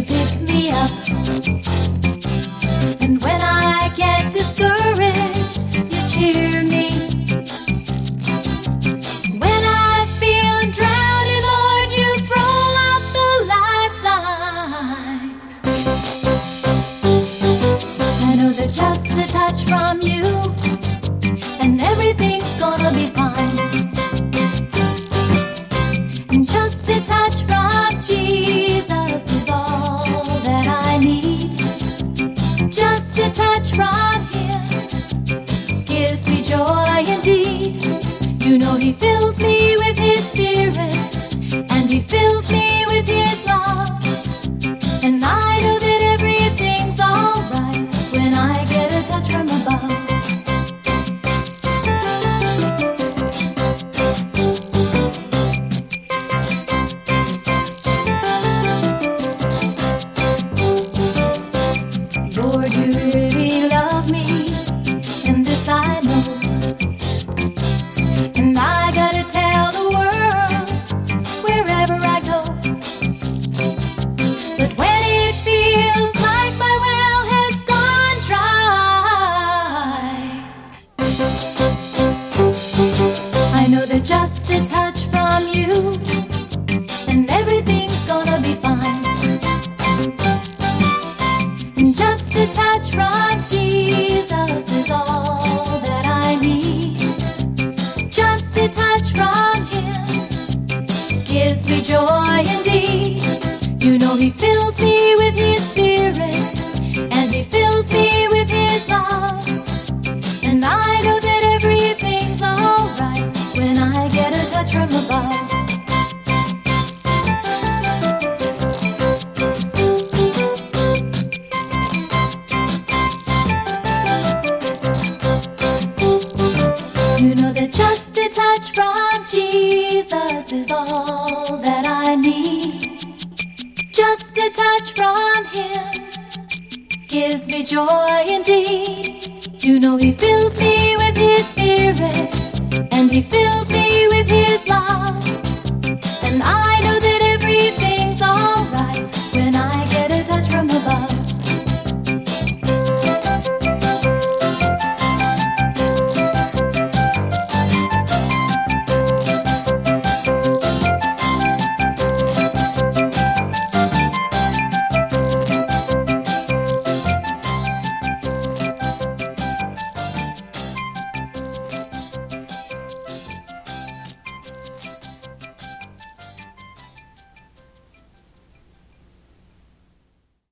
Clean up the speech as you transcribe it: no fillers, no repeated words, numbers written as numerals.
pick me up. And when I get discouraged, you cheer me. When I feel drowning, Lord, you throw out the lifeline. I know that just a touch from you, and everything's gonna be fine. And just a touch from Jesus is all that I need. Just a touch from Him gives me joy indeed. You know He fills me with His Spirit, and He fills me with His love. And I know that everything's alright when I get a touch from above. Lord, you really love me, and this I know. And I gotta tell the world wherever I go. But when it feels like my well has gone dry, I know that just a touch from you, and everything's gonna be fine. And just a touch from Jesus is all that I need. Just a touch from Him gives me joy indeed. You know He fills me with His Spirit, and He fills me with His love. And I know that everything's alright when I get a touch from above. You know that just a touch from Jesus is all that I need. Just a touch from Him gives me joy indeed. You know He fills me with His Spirit, and He fills